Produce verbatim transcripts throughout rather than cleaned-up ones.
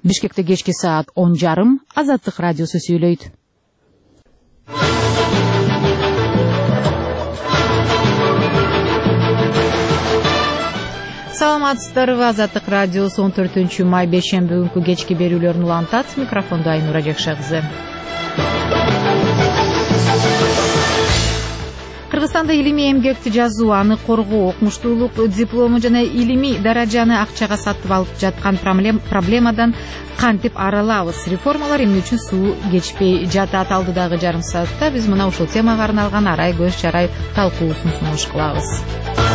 Бишкекте кечки саат он жарым Азаттык радиосу сүйлөйт. Саламатсыздарбы, Азаттык радиосу он төртүнчү май бейшемби күнкү кечки берүүлөрүн улантат. Микрофонду Айнура Жекшегизы. Кыргызстанда илимий эмгекти жазуу, аны коргоо, окумуштуулук диплому жана илимий даражаны акчага сатып алып жаткан проблемадан кантип арылабыз? Реформалар эмне үчүн суу кечпей жатат? Алдыдагы жарым саатта биз мына ушул темага арналган арай көз чарай талкуусун сунуш кылабыз.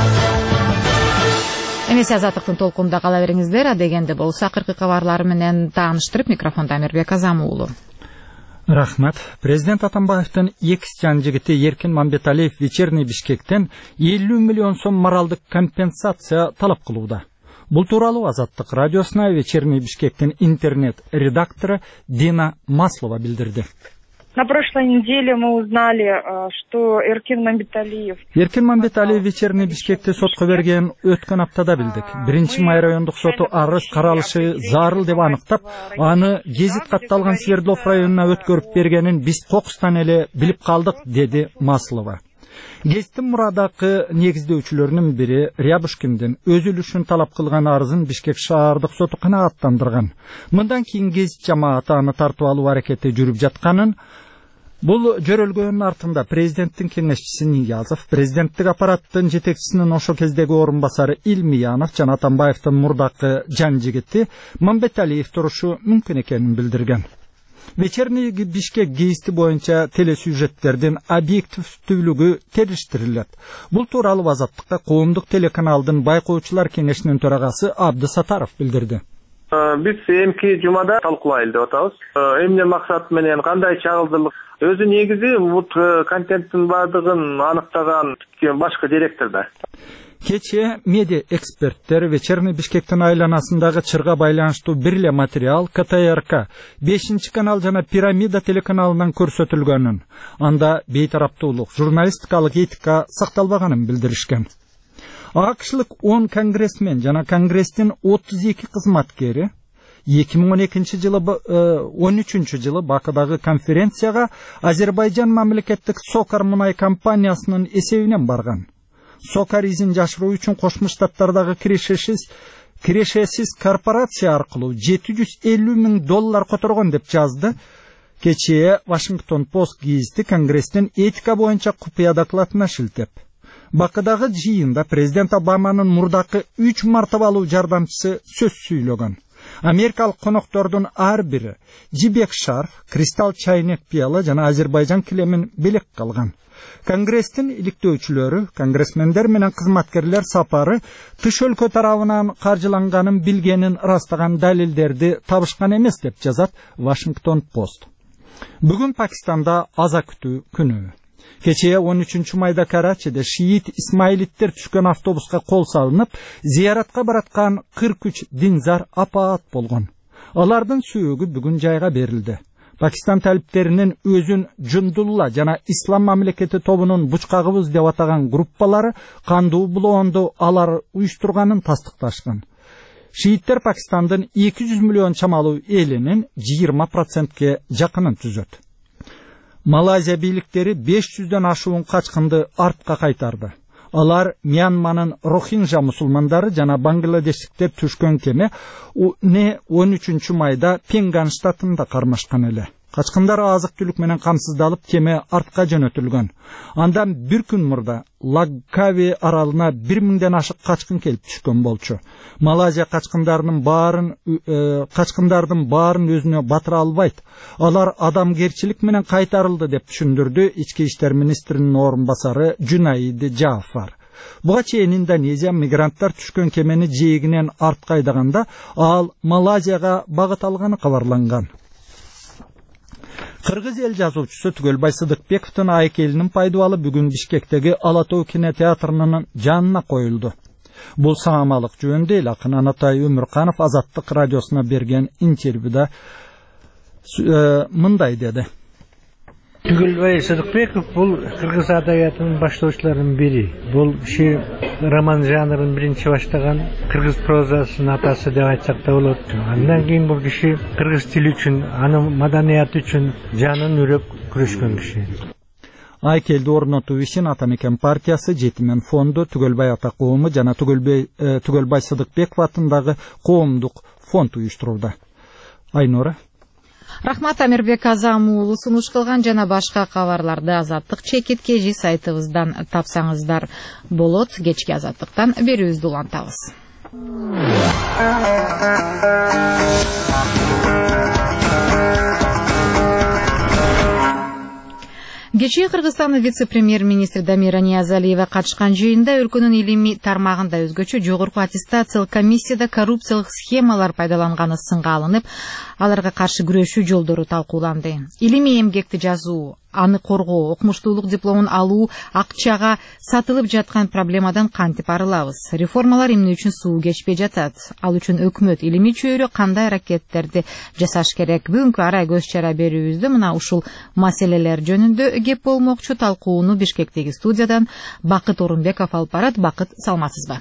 Эмесе Азаттыктын толкунунда кала бериңиздер. Адегенде болсо акыркы кабарлары менен тааныштырып, микрофонду Амирбек Азам уулу. Рахмат. Президент Атамбаевдин экс жан жигити Эркин Мамбеталиев вечерний Бишкектен элүү миллион сом моралдык компенсация талап кылууда. Бул тууралуу Азаттык радиосуна вечерний Бишкектин интернет-редактору Дина Маслова билдирди. На прошлой неделе мы узнали, что Эркин Мамбеталиев... Эркин Мамбеталиев вечерний Бишкекте сотко берген өткөн аптада билдик. Биринчи май райондук соту арыз каралышы зарыл деп аныктап, аны гезит катталган Свердлов районуна өткөрүп бергенин биз кокустан эле билип калдык, деди Маслова. Гезиттин мурадакы негиздөөчүлөрүнүн бири Рябушкиндин өз үлүшүн талап кылган арызын Бишкек шаардык соту канааттандырган. Мындан кийин гезит жамааты аны тартып алуу аракети жүрүп жатканын, бул жөрөлгөнүн артында президенттин кеңешчиси Ниязов, президенттик аппараттын жетекчисинин ошол кездеги орун басары Илмиянов жана Атамбаевдин мурдакы жан жигити Мамбеталиев турушу мүмкүн экенин билдирген. Вечерний Бишкек гезити боюнча телесюжеттердин объективдүүлүгү териштирилет. Бул тууралуу Азаттыкка коомдук телеканалдын байкоочулар кеңешинин төрагасы Абдысатаров билдирди. Биз эмки жумада талкуулайлы деп атабыз. Эмне максат менен кандай чагылдырлык өзү негизи бул контенттин баардыгын аныктаган башкы директорда. Кече медиа эксперттер вечерний Бишкектин айланасындагы чырга байланыштуу бир эле материал К Т Р К бешинчи канал жана Пирамида телеканалынан көрсөтүлгөнүн, анда бейтараптуулук, журналистикалык этика сакталбаганын билдиришкен. АКШлык он конгрессмен жана конгресстин отуз эки кызматкери эки миң он экинчи жылы он үчүнчү жылы Бакыдагы конференцияга Азербайжан мамлекеттик Сокар мунай компаниясынын эсебинен барган. Сокар изин жашыруу үчүн Кошмо Штаттардагы кирешесиз кирешесиз корпорация аркылуу жети жүз элүү миң доллар которгон деп жазды. Кечээ Вашингтон Пост гезити Конгресстин этика боюнча купуя докладына шилтеп. Бакыдагы жыйында президент Обаманын мурдакы үч мартабалуу жардамчысы сөз сүйлөгөн. Америкалык коноктордун ар бири жибек шарф, кристалл чайнек пияла жана Азербайжан килемин белек калган. Конгресстин иликтөөчүлөрү, конгрессмендер менен кызматкерлер сапары тыш өлкө тарабынан каржыланганын билгенин ырастаган далилдерди табышкан эмес деп жазат Вашингтон Пост. Бүгүн Пакистанда аза күтүү күнү. Кечээ он үчүнчү майда Карачиде шиит исмаилиттер түшкөн автобуска кол салынып, зияратка бараткан кырк үч динзар апаат болгон. Алардын сүйөгү бүгүн жайга берилди. Пакистан талиптеринин өзүн Жундулла жана Ислам мамлекети тобунун бучкагыбыз деп атаган группалары кандуу булоонду алар уюштурганын тастыкташкан. Шииттер Пакистандын эки жүз миллион чамалуу элинин жыйырма процентке жакынын түзөт. Малайзия бийликтери беш жүздөн ашуун качкынды артка кайтарды. Алар Мьянманын Рохинжа мусулмандары жана бангладештиктер түшкөн кеме не он үчүнчү майда Пенган штатында кармашкан эле. Качкындар азык-түлүк менен камсыздалып, кеме артка жөнөтүлгөн. Андан бир күн мурда Лагкави аралына бир миңден ашык качкын келип түшкөн болчу. Малайзия качкындарынын баарын э, качкындардын баарын өзүнө батыра албайт. Алар адамгерчилик менен кайтарылды деп түшүндүрдү ички иштер министринин орун басары Жунайди Жафар. Буга чейин Индонезия мигранттар түшкөн кемени жээгинен артка айдаганда ал Малайзияга багыт алганы кабарланган. Кыргыз эл жазуучусу Түгөлбай Сыдыкбековдун айкелинин пайдубалы бүгүн Бишкектеги Ала Тоо кинотеатрынын жанына коюлду. Бул саамалык жөнүндө эл акын Анатай Өмүрканов Азаттык радиосуна берген интервьюда мындай деди. Түгелбай Сыдыкбеков бул кыргыз адабиятынын баштоочуларынын бири. Бул киши роман жанрын биринчи баштаган, кыргыз прозасынын атасы деп айтсак да болот. Андан кийин бул киши кыргыз тили үчүн, анын маданияты үчүн жанын үрөп күрөшкөн киши. Айкелди орнотуу ишин Ата Мекен партиясы, Жетимен фонду, Түгөлбай ата коому жана Түгөлбай э, Түгөлбай Сыдыкбеков атындагы коомдук фонд уюштурууда. Айнура. Рахмат, Амирбек Азам уулу сунуш кылган жана башка кабарларды Азаттык чекит кежи сайтыбыздан тапсаңыздар болот. Кечки Азаттыктан берүүбүздү улантабыз. Кечээ Кыргызстандын вице-премьер-министри Дамира Ниязалиева катышкан жыйында өлкөнүн илимий тармагында өзгөчө жогорку аттестациялык комиссияда коррупциялык схемалар пайдаланганы сынга алынып, аларга каршы күрөшүү жолдору талкууланды. Илимий эмгекти жазуу, аны коргоо, окумуштуулук дипломун алуу, акчага сатылып жаткан проблемадан кантип арылабыз? Реформалар эмне үчүн суу кечпей жатат? Ал үчүн өкмөт илимий чөйрө кандай аракеттерди жасаш керек? Бүгүнкү арай көз чара берүүбүздө мына ушул маселелер жөнүндө кеп болмокчу. Талкууну Бишкектеги студиядан Бакыт Орунбеков алып барат. Бакыт, саламатсызбы?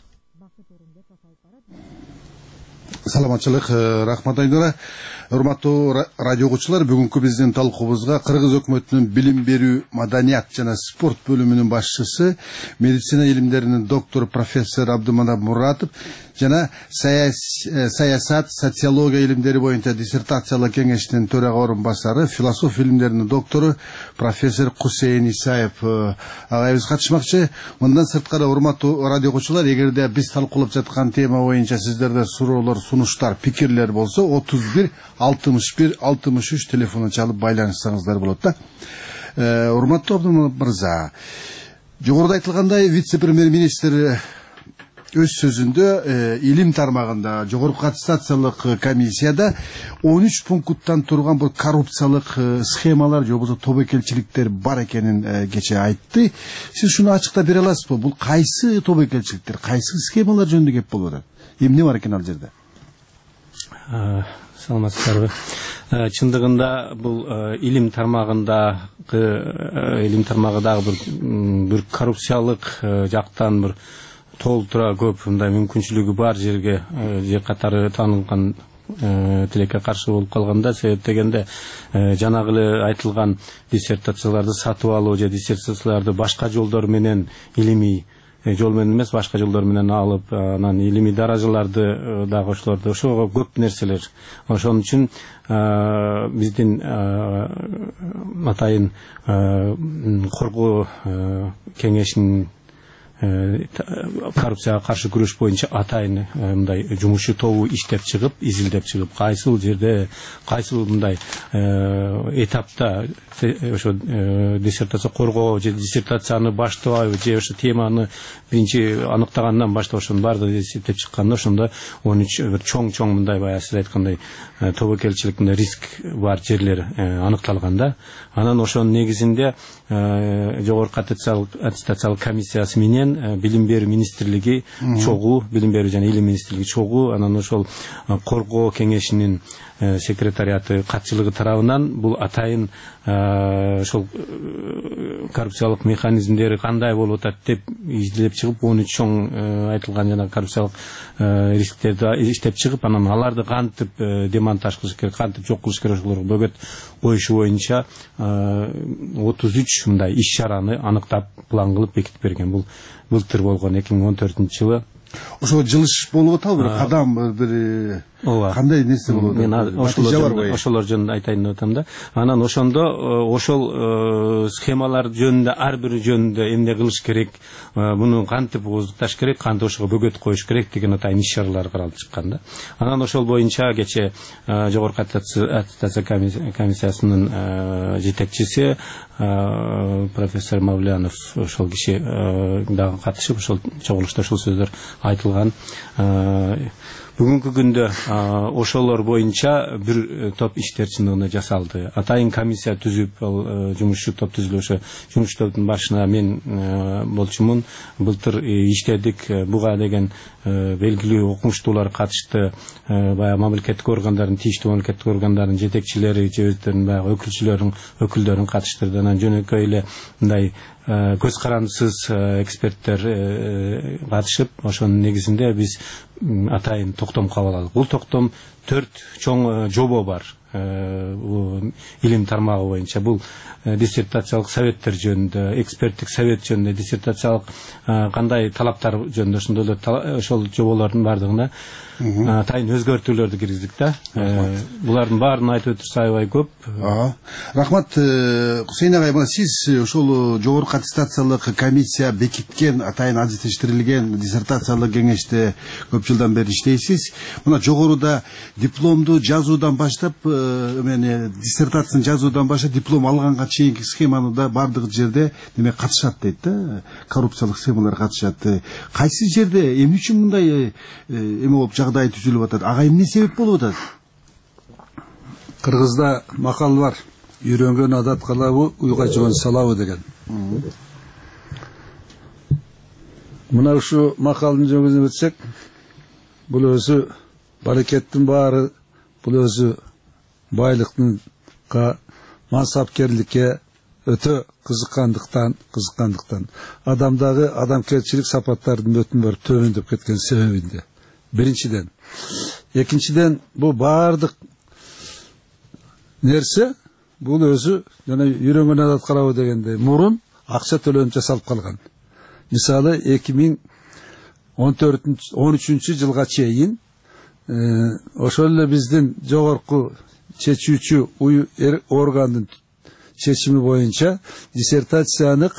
Саламатчылык, рахмат Айнура. Урматтуу радио угуучулар, бүгүнкү биздин талкуубузга Кыргыз өкмөтүнүн билим берүү, маданият жана спорт бөлүмүнүн башчысы, медицина илимдеринин доктору профессор Абдыманап Муратов жана саясат, социология илимдери боюнча диссертациялык кеңештин төрага орун басары, философия илимдеринин доктору профессор Кусейин Исаев агайыбыз катышмакчы. Мындан сырткары, урматтуу радио угуучулар, эгерде биз талкуулап жаткан тема боюнча сиздерде суроолор, сунуштар, пикирлер болсо, отуз бир алтымыш бир алтымыш үч телефонун чалып байланышсаңыздар болот да. Урматтуу Абдыманап мырза, жогоруда айтылгандай, вице-премьер-министр өз сөзүндө илим тармагында жогорку аттестациялык комиссияда он үч пункттан турган бул коррупциялык схемалар же болбосо тобокелчиликтер бар экенин кече айтты. Сиз шуну ачыктап бере аласызбы? Бул кайсы тобокелчиликтер, кайсы схемалар жөнүндө кеп болуп атат? Эмне бар экен ал жерде? Саламатсыздарбы? Чындыгында бул илим тармагындагы илим тармагындагы бир коррупциялык жактан бир толтура көп мындай мүмкүнчүлүгү бар жерге же катары таанылган тилекке каршы болуп калганда, себеп дегенде жанагы эле айтылган диссертацияларды сатып алуу же диссертацияларды башка жолдор менен, илимий жол менен эмес, башка жолдор менен алып, анан илимий даражаларды дагы ошолорду, ошого көп нерселер. Ошон үчүн биздин атайын коргоо кеңешинин коррупцияга каршы күрөш боюнча атайын мындай жумушчу тобу иштеп чыгып, изилдеп чыгып, кайсыл жерде, кайсыл мындай этапта ошо диссертация коргоо же диссертацияны баштабайбы же ошо теманы биринчи аныктагандан баштап ошонун баардыгын эсептеп чыкканда, ошондо он үч бир чоң-чоң мындай баягы сиз айткандай тобокелчилик, мындай риск бар жерлер аныкталганда, анан ошонун негизинде жогорку аттестациялык комиссиясы менен билим берүү министрлиги чогуу, билим берүү жана илим министрлиги чогуу, анан ошол коргоо кеңешинин секретариаты катчылыгы тарабынан бул атайын ошол коррупциялык механизмдери кандай болуп атат деп изилдеп чыгып, он үч чоң айтылган жана коррупциялык рисктерди иштеп чыгып, анан аларды кантип демонтаж кылыш керек, кантип жок кылыш керек, ошолорго бөгөт коюшу боюнча отуз үч мындай иш чараны аныктап, план кылып бекитип берген. Бул былтыр болгон эки миң он төртүнчү жылы. Ошол жылыш болуп атабы, бир кадам, бир кандай нерсе болуп атат? Мен ошолор жөнүндө айтайын деп атам да. Анан ошондо ошол схемалар жөнүндө, ар бири жөнүндө эмне кылыш керек, муну кантип ооздукташ керек, кантип ошого бөгөт коюш керек деген атайын иш чаралар каралып чыккан да. Анан ошол боюнча кече жогорку аттестация комиссиясынын жетекчиси профессор Мавлянов ошол киши дагы катышып, ошол чогулушта ушул сөздөр айтылган. Бүгүнкү күндө ошолор боюнча бир топ иштер чындыгында жасалды. Атайын комиссия түзүп, ал жумушчу топ түзүлүп, ошо жумушчу топтун башына мен болчумун. Былтыр иштедик, буга деген белгилүү окумуштуулар катышты, баягы мамлекеттик органдардын, тийиштүү мамлекеттик органдардын жетекчилери же өздөрүнүн баягы өкүлчүлөрүн өкүлдөрүн катыштырды. Анан жөнөкөй эле мындай көз карандысыз эксперттер катышып, ошонун негизинде биз атайын токтом кабыл алдык. Бул токтом төрт чоң жобо бар. Илим тармагы боюнча бул диссертациялык советтер жөнүндө, эксперттик совет жөнүндө, диссертациялык кандай талаптар жөнүндө ошондой эле ошол жоболордун бардыгына атайын өзгөртүүлөрдү киргиздик да. Булардын баарын айтып өтүрсө аябай көп. Рахмат. Кусейин агай, мына сиз ошол жогорку аттестациялык комиссия бекиткен, атайын адистештирилген диссертациялык кеңеште көп жылдан бери иштейсиз. Мына жогоруда дипломду жазуудан баштап, эмне диссертацияны жазуудан баштап диплом алганга чейинки схеманы да бардык жерде неме катышат дейт да. Коррупциялык схемалар катышат. Кайсы жерде эмне үчүн мындай эме болуп жагдай түзүлүп атат? Ага эмне себеп болуп атат? Кыргызда макал бар. Үйрөнгөн адат калабы, уйга жон салабы деген. Мына ушу макалдын жөнүндө өтсөк, бул өзү баракеттин баары, бул өзү байлыктын мансапкерликке өтө кызыккандыктан, кызыккандыктан адамдагы адамгерчилик сапаттардын өтүн барып төмөндөп кеткен себебинде. Биринчиден. Экинчиден, бул баардык нерсе бул өзү жана үйрөнгөн адат калабы дегендей мурун акча төлөнүп жасалып калган. Мисалы эки миң он төртүнчү он үчүнчү жылга чейин ошол эле биздин жогорку чечүүчү органдын чечими боюнча диссертацияны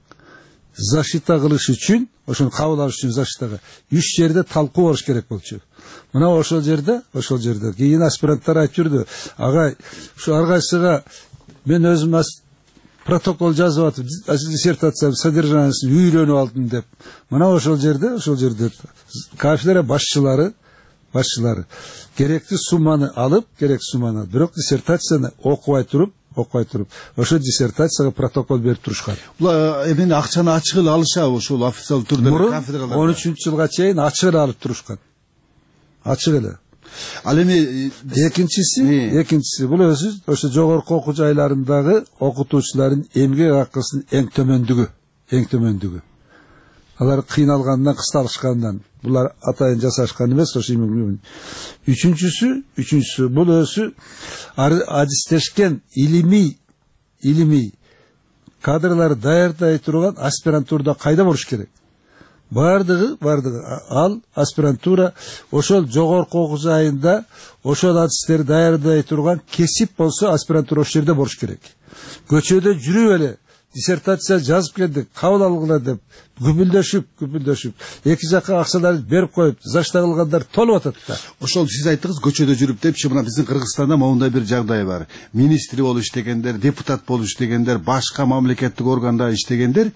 защита кылыш үчүн, ошону кабыл алыш үчүн защитага үч жерде талкуу болуш керек болчу. Мына ошол жерде, ошол жерде кийин аспиранттар айтып жүрдү. Агай, ушу ар кайсыга мен өзүм протокол жазып атып, диссертация содержаниясын үйрөнүп алдым деп. Мына ошол жерде, ошол жерде кафедра башчылары, башчылары керектүү сумманы алып, керектүү сумманы, бирок диссертацияны окубай туруп, окубай туруп, ошо диссертацияга протокол берип турушкан. Булар эмне акчаны ачык эле алышабы ошол официалдуу түрдө кафедраларда? он үчүнчү жылга чейин ачык эле алып турушкан. Ачык эле. Ал эми экинчиси, экинчиси бул өзү ошо жогорку окуу жайларындагы окутуучулардын эмгек акысынын эң төмөндүгү, эң төмөндүгү. Алар кыйналгандан, кысталышкандан, булар атайын жасашкан эмес, ошо эмгек. Үчүнчүсү, үчүнчүсү бул өзү адистешкен илимий, илимий кадрлар даярдай турган аспирантурада кайда болуш керек? Бардыгы, бардыгы ал аспирантура ошол жогорку окуу жайында ошол адистер даярдай турган кесип болсо аспирантура ошол жерде болуш керек. Көчөдө жүрүп эле диссертация жазып келдик, кабыл алгыла деп күпүлдөшүп, күпүлдөшүп, эки жакка акчаларды берип коюп, зашта кылгандар толуп атат да. Ошол сиз айттыңыз көчөдө жүрүп депчи, мына биздин Кыргызстанда моундай бир жагдай бар. Министри болуп иштегендер, депутат болуп иштегендер, башка мамлекеттик органда иштегендер,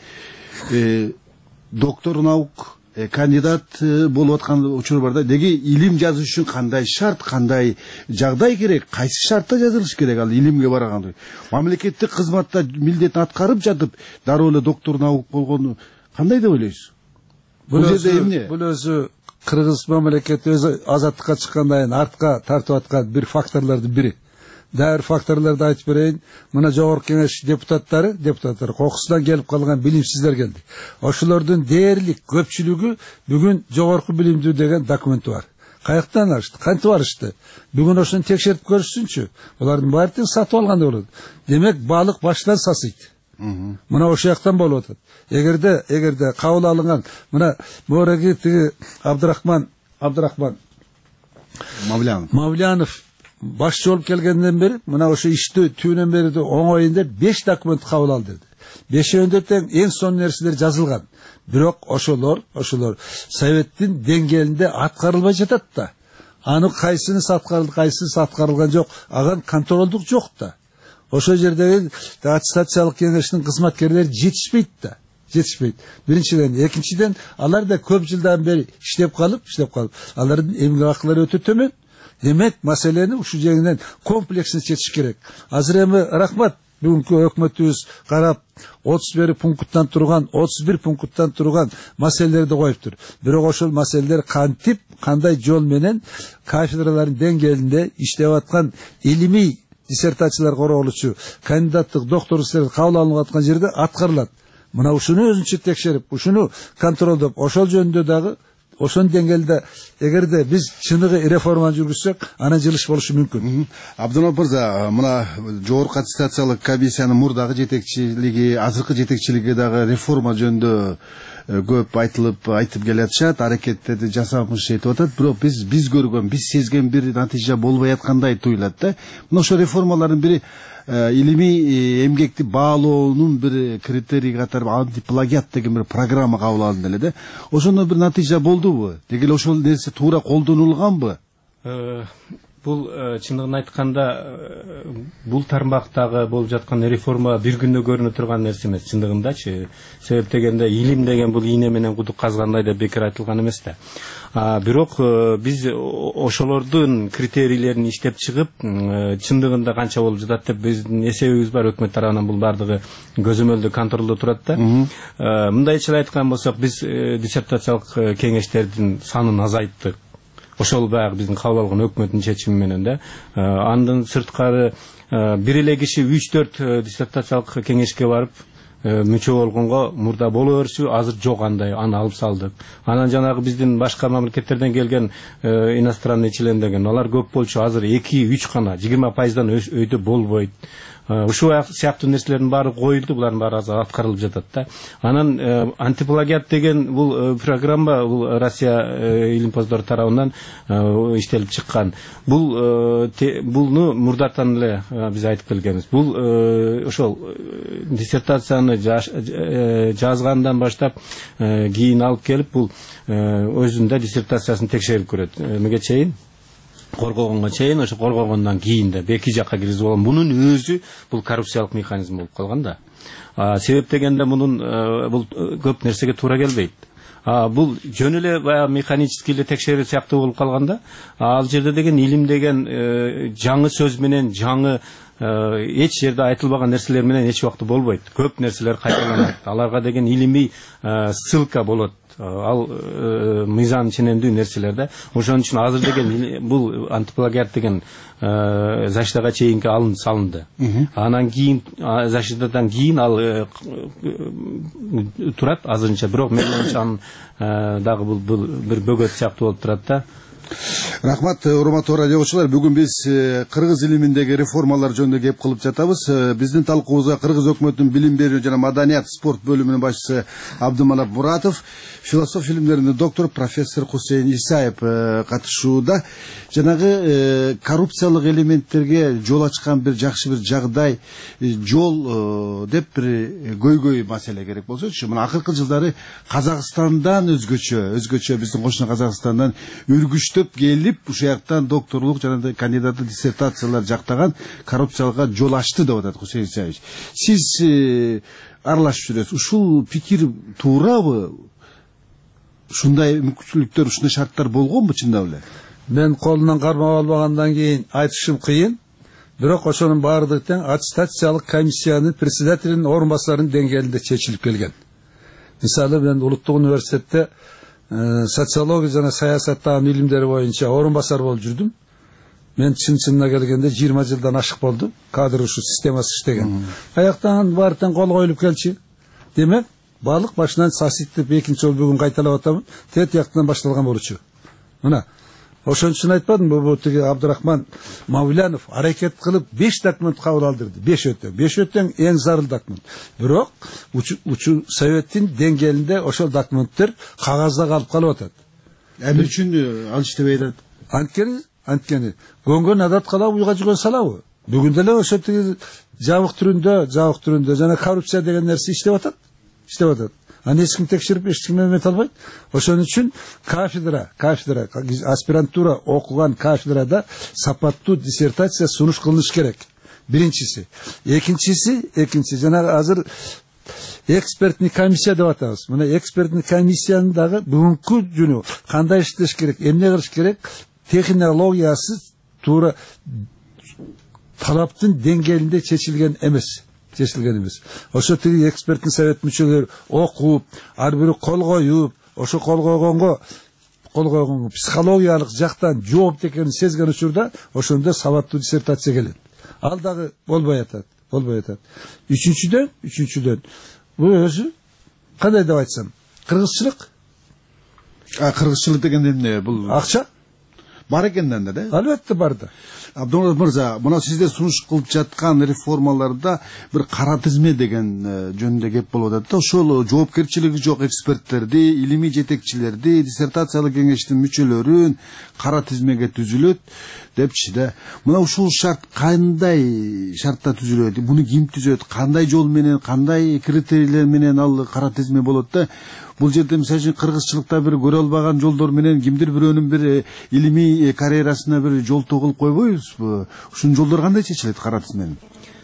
доктор наук, кандидат болуп аткан учур бар да. Деги илим жазыш үчүн кандай шарт, кандай жагдай керек, кайсы шартта жазылыш керек ал илимге барганда? Мамлекеттик кызматта милдетин аткарып жатып, дароо эле доктор наук болгону кандай деп ойлойсуз? Бул өзү, бул өзү Кыргыз мамлекети өзү азаттыкка чыккандан артка тартып аткан бир факторлордун бири. Дайыр факторлорду айтып берейин. Мына жогорку кеңеш депутаттары, депутаттар кокусунан келип калган билимсиздер келди. Ошолордун дээрлик көпчүлүгү бүгүн жогорку билимдүү деген документи бар. Каяктан алышты, кантип алышты? Бүгүн ошону текшерип көрүшсүнчү. Булардын баарын сатып алгандай болот. Демек балык баштан сасыйт. Мына ошол жактан болуп атат. Эгерде, эгерде кабыл алынган, мына мореги тиги Абдрахман, Абдрахман Мавлянов. Мавлянов башчы болуп келгенден бери, мына ошо ишти түбүнөн бери оңоюн деп беш документ кабыл ал деди. Бешөөндө тең эң сонун нерселер жазылган. Бирок ошолор, ошолор советтин деңгээлинде аткарылбай жатат да. Аны кайсынысы аткарылды, кайсынысы аткарылган жок, ага контролдук жок да. Ошол жердеги аттестациялык кеңештин кызматкерлери жетишпейт да. Жетишпейт. Биринчиден, экинчиден, алар да көп жылдан бери иштеп калып, иштеп калып, алардын эмгек акылары өтө төмөн. Демек, маселени ушу жеңинен комплексин чечиш керек. Азыр эми рахмат, бүгүнкү өкмөтүбүз карап отуз бир пункттан турган отуз бир пункттан турган маселелерди коюптур. Бирок ошол маселелер кантип кандай жол менен кафедралардын деңгээлинде иштеп аткан илимий диссертациялар корголучу кандидаттык докторлук истерди кабыл алынып аткан жерде аткарылат. Мына ушуну өзүнчө текшерип, ушуну контролдоп, ошол жөнүндө дагы ошон деңгээлде эгерде биз чыныгы реформаны жүргүзсөк, анан жылыш болушу мүмкүн. Абдулла мырза, мына жогорку аттестациялык комиссиянын мурдагы жетекчилиги, азыркы жетекчилиги дагы реформа жөнүндө көп айтылып айтып келатышат, аракеттерди жасамыш этип атат, бирок биз биз көргөн, биз сезген бир натыйжа болбой аткандай туюлат да. Мына ошо реформалардын бири илимий эмгекти баалоонун бир критерий катары антиплагиат деген бир программа кабыл алынды эле да. Ошондо бир натыйжа болдубу? Деги эле ошол нерсе туура колдонулганбы? Бул чындыгын айтканда бул тармактагы болуп жаткан реформа бир күндө көрүнө турган нерсе эмес чындыгындачы. Себеп дегенде илим деген бул ийне менен кудук казгандай деп бекер айтылган эмес да. Бирок биз ошолордун критерийлерин иштеп чыгып, чындыгында канча болуп жатат деп биздин эсебибиз бар, өкмөт тарабынан бул бардыгы көзөмөлдө контролдо турат да. Мындайча айткан болсок, биз диссертациялык кеңештердин санын азайттык. Ошол баягы биздин кабыл алган өкмөттүн чечими менен да. Андан сырткары бир эле киши үч төрт диссертациялык кеңешке барып мүчө болгонго мурда боло берчү, азыр жок андай, аны алып салдык. Анан жанагы биздин башка мамлекеттерден келген иностранный член деген, алар көп болчу, азыр эки үч гана, жыйырма пайыздан өйдө болбойт. Ушул сыяктуу нерселердин баары коюлду, булардын баары азыр аткарылып жатат да. Анан антиплагиат деген бул программа бул Россия илимпоздор тарабынан иштелип чыккан. Бул булну мурдатан эле биз айтып келгенбиз. Бул ошол диссертацияны жазгандан баштап кийин алып келип, бул өзүндө диссертациясын текшерип көрөт. Эмеге чейин коргогонго чейин, ошо коргогондон кийин да эки жакка киргизип болгон. Мунун өзү бул коррупциялык механизм болуп калган да. Себеп дегенде мунун бул көп нерсеге туура келбейт. Бул жөн эле баягы механический эле текшерүү сыяктуу болуп калганда, ал жерде деген илим деген жаңы сөз менен, жаңы эч жерде айтылбаган нерселер менен эч убакта болбойт. Көп нерселер кайталанат. Аларга деген илимий ссылка болот. Ал мыйзам ченемдүү нерселерде. Ошон үчүн азыр деген бул антиплагиат деген защитага чейинки алынып салынды. Анан кийин защитадан кийин ал турат азырынча, бирок мен менимче анын дагы бул бир бөгөт сыяктуу болуп турат да. Рахмат, урматтуу радио угуучулар, бүгүн биз кыргыз илиминдеги реформалар жөнүндө кеп кылып жатабыз. Биздин талкуубузга кыргыз өкмөтүнүн билим берүү жана маданият спорт бөлүмүнүн башчысы Абдыманап Муратов, философия илимдеринин доктору профессор Хусейин Исаев катышууда. Жанагы коррупциялык элементтерге жол ачкан бир жакшы бир жагдай, жол деп бир көйгөй маселе керек болсочу. Мына акыркы жылдары Казакстандан өзгөчө, өзгөчө биздин кошуна Казакстандан үргүчтөп келип, ушул жактан докторлук жана кандидаттык диссертациялар жактаган коррупциялыкка жол ачты деп атат Хусейин Исаевич. Сиз аралашып жүрөсүз. Ушул пикир туурабы? Ушундай мүмкүнчүлүктөр, ушундай шарттар болгонбу чындап эле? Мен колунан кармап албагандан кийин айтышым кыйын. Бирок ошонун баардыгы тең аттестациялык комиссиянын председателинин орун басарынын деңгээлинде чечилип келген. Мисалы, мен улуттук университетте социология жана саясаттагы илимдери боюнча орун басар болуп жүрдүм. Мен чын-чынына келгенде жыйырма жылдан ашык болду. Кадр ушу системасы иштеген. Аяктан баары тең кол коюлуп келчи. Демек, баалык башынан саситтип экинчи жолу бүгүн кайталап атам. Тет жактан башталган болчу. Мына ошон үчүн айтпадым, бул тиги Абдурахман Мавлянов аракет кылып беш документ кабыл алдырды. беш өтө. беш өтөң эң зарыл документ. Бирок учу советтин деңгээлинде ошол документтер кагазда калып калып атат. Эмне үчүн ал иштебей атат? Анткени, анткени көнгөн адат кала уйга жүргөн салабы? Бүгүн деле ошо тиги жабык түрүндө, жабык түрүндө жана коррупция деген нерсе иштеп атат. Иштеп атат. Аны эч ким текшерип, эч ким эмете албайт. Ошон үчүн кафедра, кафедра, аспирантура окуган кафедрада сапаттуу диссертация сунуш кылыныш керек. Биринчиси. Экинчиси, экинчи жана азыр экспертный комиссия деп атабыз. Мына экспертный комиссиянын дагы бүгүнкү күнү кандай иштеш керек, эмне кылыш керек, технологиясы туура талаптын деңгээлинде чечилген эмес чечилген эмес ошо тиги эксперттин совет мүчөлөрү окуп ар бири кол коюп ошо кол койгонго кол койгонго психологиялык жактан жоопту экенин сезген учурда ошондо сабаттуу диссертация келет. Ал дагы болбой атат болбой атат үчүнчүдөн үчүнчүдөн бул өзү кандай деп айтсам кыргызчылык кыргызчылык деген эмне бул акча бар экенден да да албетте бар да. Абдулла мырза, мына сиздер сунуш кылып жаткан реформаларда бир кара тизме деген жөнүндө кеп болуп атат да. Ошол жоопкерчилиги жок эксперттерди, илимий жетекчилерди, диссертациялык кеңештин мүчөлөрүн кара тизмеге түзүлөт депчи да. Мына ушул шарт кандай шартта түзүлөт? Буну ким түзөт? Кандай жол менен, кандай критерийлер менен ал кара тизме болот да? Бул жерде мисалы үчүн кыргызчылыкта бир көрө албаган жолдор менен кимдир бирөөнүн бир илимий карьерасына бир жолтоо кылып койбойбузбу? Ушул жолдор кандай чечилет кара тизменин?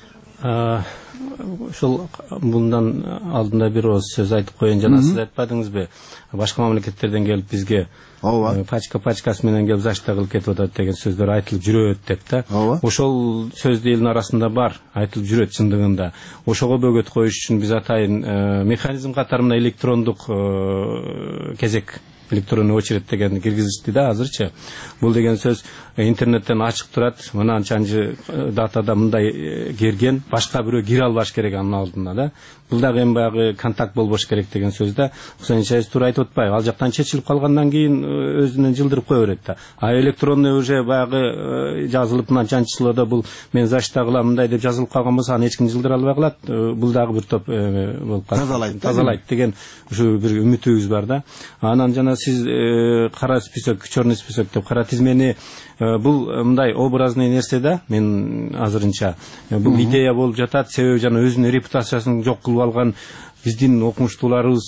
Ошол мындан алдында бир ооз сөз айтып коеюн, жана сиз айтпадыңызбы? Башка мамлекеттерден келип бизге пачка пачкасы менен келип зашта кылып кетип атат деген сөздөр айтылып жүрөт деп да. Ошол сөз элдин арасында бар, айтылып жүрөт чындыгында. Ошого бөгөт коюш үчүн биз атайын механизм катары мына электрондук кезек, электронный очередь деген киргизишти да азырчы. Бул деген сөз интернеттен ачык турат, мына анчанчы датада мындай кирген, башка бирөө кире албаш керек анын алдына да. Бул дагы эми баягы контакт болбош керек деген сөз да. Хусейин Чаиз туура айтып атпайбы? Ал жактан чечилип калгандан кийин өзүнөн жылдырып кое берет да. А электронный уже баягы жазылып мынанчанчы числода бул мен зашта кылам мындай деп жазылып калган болсо аны эч ким жылдыра албай калат. Бул дагы бир топ болуп калат. Тазалайт. Тазалайт деген ушу бир үмүтүбүз бар да. Анан жана сиз кара список, черный список деп кара тизмени бул мындай образный нерсе да, мен азырынча бул идея болуп жатат, себеби жана өзүнүн репутациясын жок кылып алган биздин окумуштууларыбыз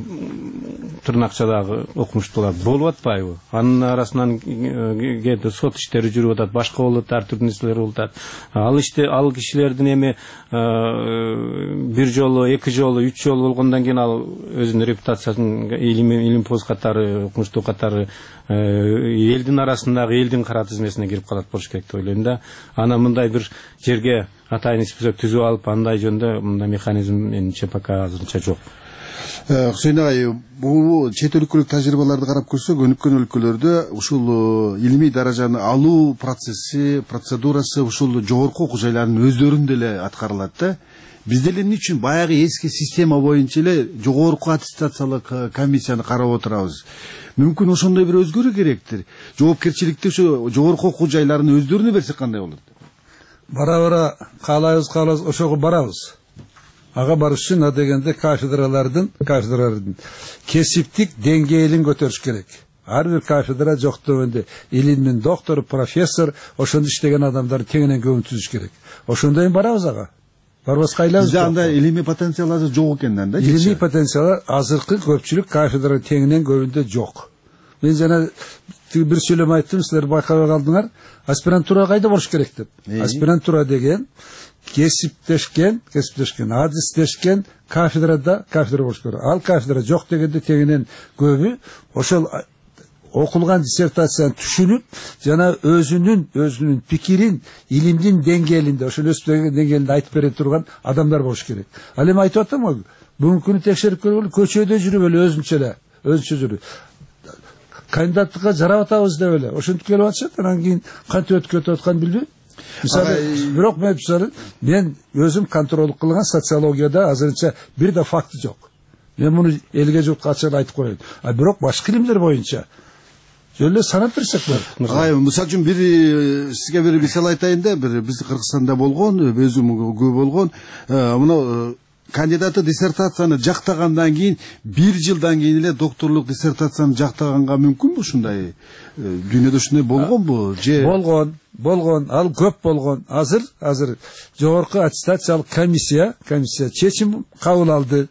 тырнакчадагы окумуштуулар болуп атпайбы? Анын арасынан кээде сот иштери жүрүп атат, башка болот, ар түрдүү нерселер болуп атат. Ал иште ал кишилердин эми бир жолу, эки жолу, үч жолу болгондон кийин ал өзүнүн репутациясын илимпоз катары, окумуштуу катары элдин арасындагы элдин кара тизмесине кирип калат болуш керек деп ойлойм да. Анан мындай бир жерге атайын список түзүп алып, андай жөнүндө мындай механизм менимче пока азырынча жок. Хусейин агай, бул чет өлкөлүк тажрыйбаларды карап көрсөк, өнүккөн өлкөлөрдө ушул илимий даражаны алуу процесси, процедурасы ушул жогорку окуу жайлардын өздөрүндө эле аткарылат да. Бизде эле эмне үчүн баягы эски система боюнча эле жогорку аттестациялык комиссияны карап отурабыз? Мүмкүн ошондой бир өзгөрүү керектир. Жоопкерчиликти ошо жогорку окуу жайларынын өздөрүнө берсек кандай болот? Бара-бара каалайбыз, каалайбыз, ошого барабыз. Ага барыш үчүн а дегенде кафедралардын, кафедралардын кесиптик деңгээлин көтөрүш керек. Ар бир кафедра жок дегенде илимдин доктору, профессор, ошондо иштеген адамдарды теңинен көбүн түзүш керек. Ошондой барабыз ага. Барбаска айлабыз. Бизде андай илимий потенциал азыр жок экенден да. Илимий потенциал азыркы көпчүлүк кафедра теңинен көбүндө жок. Мен жана бир сүйлөм айттым, силер байкабай калдыңар. Аспирантура кайда болуш керек деп. Аспирантура деген кесиптешкен, кесиптешкен, адистешкен кафедрада кафедра болуш керек. Ал кафедра жок дегенде теңинен көбү ошол окулган диссертацияны түшүнүп, жана өзүнүн өзүнүн пикирин илимдин деңгээлинде, ошол өз деңгээлинде айтып бере турган адамдар болуш керек. Ал эми айтып атам го, бүгүнкү күнү текшерип көргөлө, көчөдө жүрүп эле өзүнчө эле, өзүнчө жүрүп кандидаттыкка жарап атабыз деп эле ошентип келип атышат, анан кийин кантип өтүп кетип атканын билбейм. Мисалы, бирок мен мисалы, мен өзүм контролдук кылган социологияда азырынча бир да факты жок. Мен муну элге журтка ачык айтып коеюн. А бирок башка илимдер боюнча жөлө санап берсек болот. Ай, мисалы үчүн бир сизге бир мисал айтайын да, бир биз Кыргызстанда болгон, өзүм көп болгон, мына кандидаты диссертацияны жактагандан кийин бир жылдан кийин эле докторлук диссертацияны жактаганга мүмкүнбү ушундай? Дүйнөдө ушундай болгонбу? Же болгон, болгон, ал көп болгон. Азыр, азыр жогорку аттестациялык комиссия, комиссия чечим кабыл алды,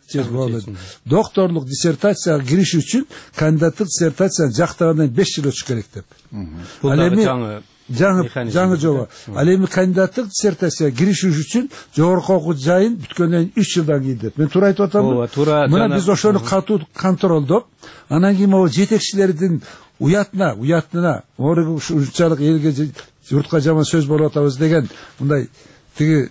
докторлук диссертацияга кириш үчүн кандидаттык диссертацияны жактагандан беш жыл өтүш керек деп. Бул дагы жаңы жаңы жаңы жоба. Ал эми кандидаттык диссертацияга кириш үчүн жогорку окуу жайын бүткөндөн үч жылдан кийин деп. Мен туура айтып атамбы? Мына биз ошону катуу контролдоп, анан кийин могу жетекчилердин уятына, уятына, ошунчалык элге журтка жаман сөз болуп атабыз деген мындай тиги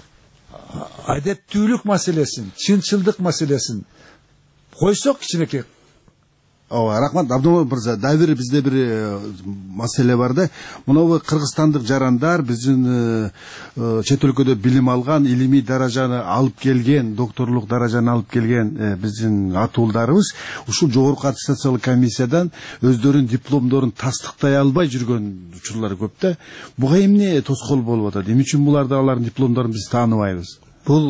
адептүүлүк маселесин, чынчылдык маселесин койсок кичинекей. Ооба, рахмат Абдумомед мырза. Дагы бир бизде бир маселе бар да. Мынабу кыргызстандык жарандар биздин чет өлкөдө билим алган, илимий даражаны алып келген, докторлук даражаны алып келген биздин атуулдарыбыз ушул жогорку аттестациялык комиссиядан өздөрүнүн дипломдорун тастыктай албай жүргөн учурлар көп да. Буга эмне тоскоол болуп атат? Эмне үчүн буларды алардын дипломдорун биз тааныбайбыз? Бул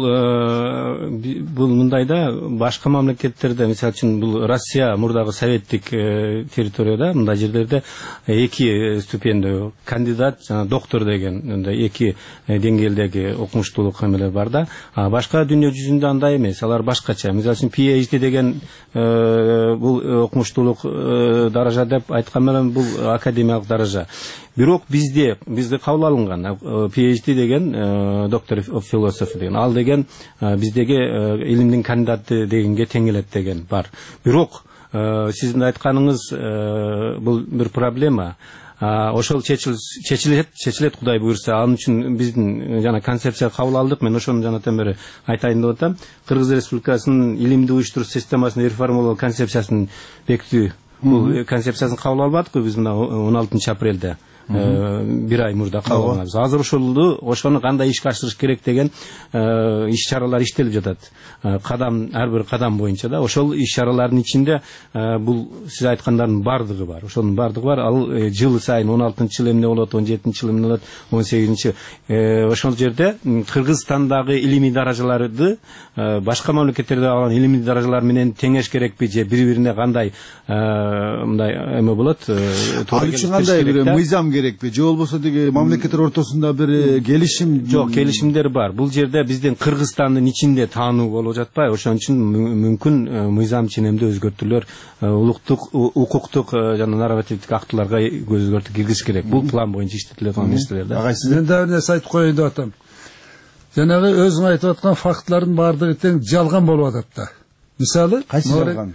бул мындайда башка мамлекеттерде, мисалы үчүн бул Россия мурдагы советтик территорияда мындай жерлерде эки ступендүү кандидат жана доктор деген мындай эки деңгээлдеги окумуштуулук эмелер бар да. Башка дүйнө жүзүндө андай эмес, алар башкача. Мисалы үчүн пи эйч ди деген бул окумуштуулук даража деп айткан менен бул академиялык даража. Бирок бизде бизде кабыл алынган пи эйч ди деген доктор of philosophy деген ал деген биздеги илимдин кандидаты дегенге тең келет деген бар. Бирок сиздин айтканыңыз бул бир проблема. Ошол чечилет, чечилет Кудай буйрса. Анын үчүн биздин жана концепция кабыл алдык. Мен ошону жанатан бери айтайын деп атам. Кыргыз Республикасынын илимди уюштуруш системасын реформалоо концепциясын бекитүү. Бул концепциясын кабыл албадыкпы биз мына он алтынчы апрелде. бир ай мурда кабыл алганбыз. Азыр ошолду, ошону кандай ишке ашырыш керек деген иш чаралар иштелип жатат. Кадам, ар бир кадам боюнча да. Ошол иш чаралардын ичинде бул сиз айткандардын бардыгы бар. Ошонун бардыгы бар. Ал жыл сайын он алтынчы жыл эмне болот, он жетинчи жыл эмне болот, он сегизинчи. Ошол жерде Кыргызстандагы илимий даражаларды башка мамлекеттерде алган илимий даражалар менен теңеш керекпи же бири-бирине кандай мындай эме болот? Ал үчүн кандай бир мыйзам керекпи? Же болбосо деги мамлекеттер ортосунда бир келишим? Жок, келишимдер бар. Бул жерде биздин Кыргызстандын ичинде таануу болуп жатпайбы? Ошон үчүн мүмкүн мыйзам ченемде өзгөртүүлөр, улуктук, укуктук жана нормативдик актыларга өзгөртүү киргизиш керек. Бул план боюнча иштетиле аткан нерселер да. Агай, сизден да бир нерсе айтып коеюн деп атам. Жанагы өзүң айтып аткан фактлардын баардыгы тең жалган болуп атат да. Мисалы, кайсы жалган?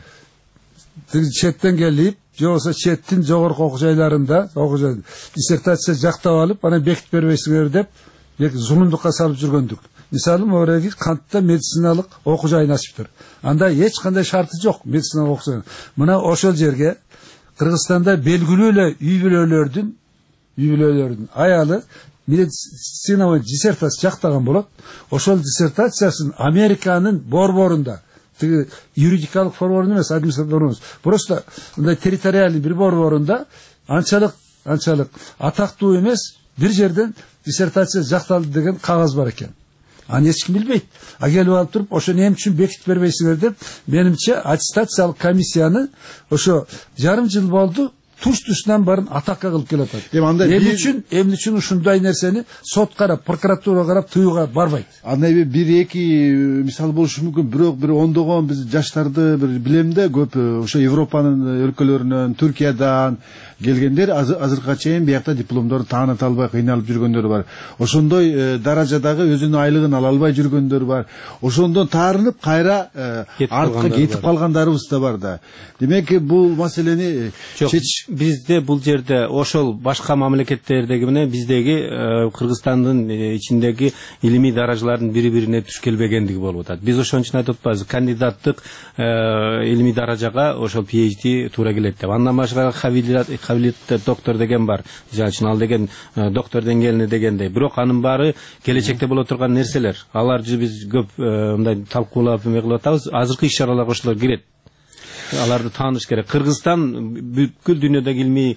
Четтен келип, же болбосо четтин жогорку окуу жайларында окуу диссертация жактап алып, анан бекитип бербейсиңер деп, зулумдукка салып жүргөндүк. Мисалы, мореги кантта медициналык окуу жайын ачыптыр. Анда эч кандай шарты жок медициналык окуу жай. Мына ошол жерге Кыргызстанда белгилүү эле үй бүлөлөрдүн, үй бүлөлөрдүн аялы медициналык диссертация жактаган болот. Ошол диссертациясын Американын борборунда юридикалык борборунда эмес, административдик борборунда, просто мындай территориальный бир борборунда анчалык анчалык атактуу эмес бир жерден диссертация жакталды деген кагаз бар экен. Аны эч ким билбейт. А келип алып туруп, ошо эмне үчүн бекитип бербейсиңер деп, менимче аттестациялык комиссияны ошо жарым жыл болду туш-тушунан барын атакка кылып келатат. Эмне үчүн, эмне үчүн ушундай нерсени сот карап, прокуратура карап тыюуга барбайт? Андай бир эки мисал болушу мүмкүн, бирок бир ондогон биз жаштарды бир билем да, көп ошо Европанын өлкөлөрүнөн, Түркиядан келгендер азыркыга чейин биякта дипломдорун тааныта албай кыйналып жүргөндөр бар. Ошондой даражадагы өзүнүн айлыгын ала албай жүргөндөр бар. Ошондон таарынып кайра артка кетип калгандарыбыз да бар да. Демек бул маселени чечиш бизде бул жерде ошол башка мамлекеттердеги менен биздеги Кыргызстандын ичиндеги илимий даражалардын бири-бирине туш келбегендиги болуп атат. Биз ошон үчүн айтып атпайбызбы, кандидаттык илимий даражага ошол пи эйч ди туура келет деп. Андан башка кабилеттүү доктор деген бар. Мисалы үчүн ал деген доктор деңгээлине дегендей. Бирок анын баары келечекте боло турган нерселер. Аларды биз көп мындай талкуулап эме кылып атабыз. Азыркы иш чараларга ошолор кирет. Аларды тааныш керек. Кыргызстан бүткүл дүйнөдөгү илмий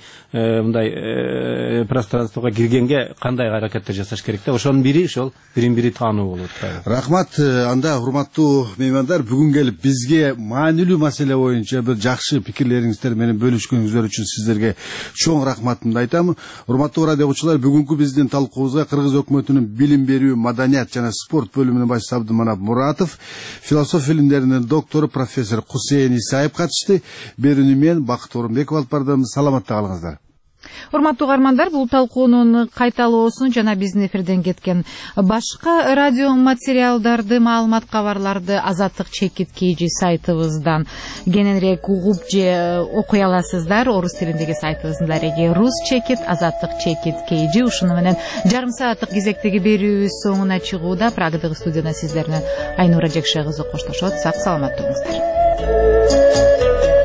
мындай пространствого киргенге кандай аракеттер жасаш керек да? Ошонун бири ошол бирин-бири таануу болот. Рахмат. Анда урматтуу меймандар, бүгүн келип бизге маанилүү маселе боюнча бир жакшы пикирлериңиздер менен бөлүшкөнүңүздөр үчүн сиздерге чоң рахматымды айтам. Урматтуу радио угуучулар, бүгүнкү биздин талкуубузга Кыргыз өкмөтүнүн билим берүү, маданият жана спорт бөлүмүнүн башчысы Абдуманап Муратов, философия илимдеринин доктору профессор Кусейин Исаев катышты. Берүүнү мен Бакыт Орунбеков алып бардым. Саламатта калыңыздар. Урматтуу угармандар, бул талкуунун кайталоосун жана биздин эфирден кеткен башка радио материалдарды, маалымат кабарларды Азаттык чекит kg сайтыбыздан кененирээк угуп же окуй аласыздар. Орус тилиндеги сайтыбыздын дареги Rus чекит, Азаттык чекит kg. Ушуну менен жарым сааттык кезектеги берүүбүз соңуна чыгууда. Прагадагы студияда сиздер менен Айнура Жекше кызы коштошот. Сак саламат болуңуздар.